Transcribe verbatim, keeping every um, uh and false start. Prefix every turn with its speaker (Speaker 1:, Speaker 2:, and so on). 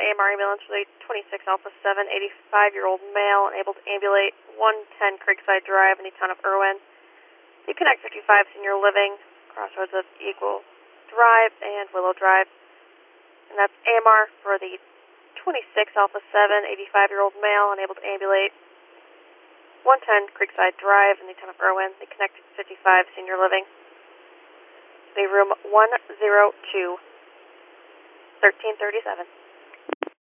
Speaker 1: A M R ambulance for the twenty-six Alpha seven, eighty-five-year-old male, unable to ambulate, one ten Creekside Drive in the town of Irwin. You connect fifty-five Senior Living, crossroads of Eagle Drive and Willow Drive. And that's A M R for the twenty-six Alpha seven, eighty-five-year-old male, unable to ambulate, one ten Creekside Drive in the town of Irwin. They connect fifty-five Senior Living. The room one oh two, thirteen thirty-seven.